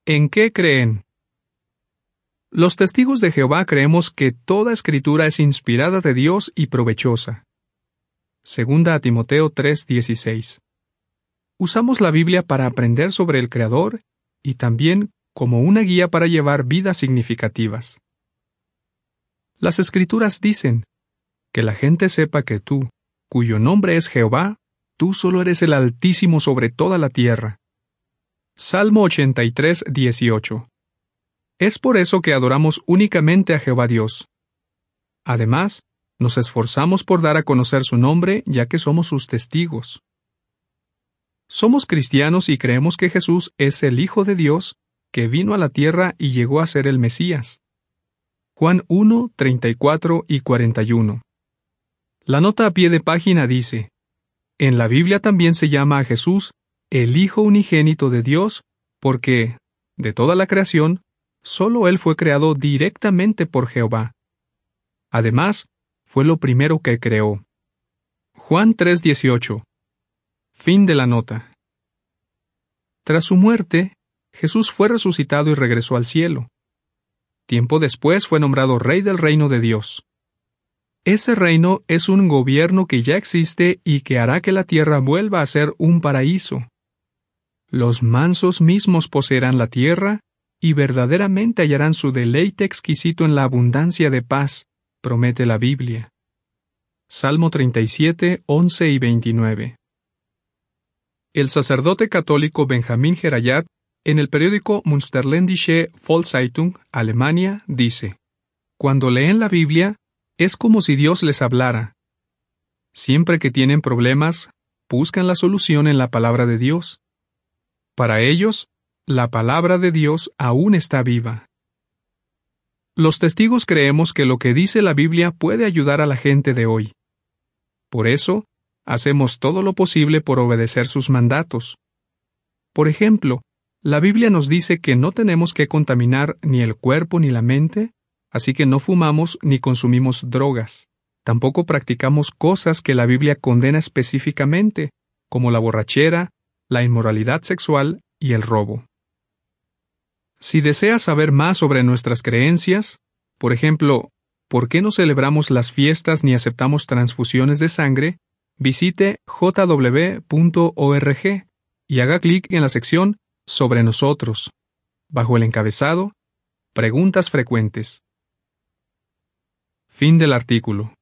¿En qué creen? Los testigos de Jehová creemos que toda escritura es inspirada de Dios y provechosa. Segunda a Timoteo 3:16. Usamos la Biblia para aprender sobre el Creador y también como una guía para llevar vidas significativas. Las Escrituras dicen, que la gente sepa que tú, cuyo nombre es Jehová, tú solo eres el Altísimo sobre toda la tierra. Salmo 83:18. Es por eso que adoramos únicamente a Jehová Dios. Además, nos esforzamos por dar a conocer su nombre, ya que somos sus testigos. Somos cristianos y creemos que Jesús es el Hijo de Dios, que vino a la tierra y llegó a ser el Mesías. Juan 1:34 y 41. La nota a pie de página dice, en la Biblia también se llama a Jesús el Hijo unigénito de Dios, porque, de toda la creación, solo Él fue creado directamente por Jehová. Además, fue lo primero que creó. Juan 3:18. Fin de la nota. Tras su muerte, Jesús fue resucitado y regresó al cielo. Tiempo después fue nombrado Rey del Reino de Dios. Ese reino es un gobierno que ya existe y que hará que la tierra vuelva a ser un paraíso. Los mansos mismos poseerán la tierra y verdaderamente hallarán su deleite exquisito en la abundancia de paz, promete la Biblia. Salmo 37:11 y 29. El sacerdote católico Benjamín Gerayat, en el periódico Münsterländische Volkszeitung, Alemania, dice, cuando leen la Biblia, es como si Dios les hablara. Siempre que tienen problemas, buscan la solución en la palabra de Dios. Para ellos, la palabra de Dios aún está viva. Los testigos creemos que lo que dice la Biblia puede ayudar a la gente de hoy. Por eso, hacemos todo lo posible por obedecer sus mandatos. Por ejemplo, la Biblia nos dice que no tenemos que contaminar ni el cuerpo ni la mente, así que no fumamos ni consumimos drogas. Tampoco practicamos cosas que la Biblia condena específicamente, como la borrachera, la inmoralidad sexual y el robo. Si deseas saber más sobre nuestras creencias, por ejemplo, ¿por qué no celebramos las fiestas ni aceptamos transfusiones de sangre? Visite jw.org y haga clic en la sección Sobre nosotros, bajo el encabezado Preguntas frecuentes. Fin del artículo.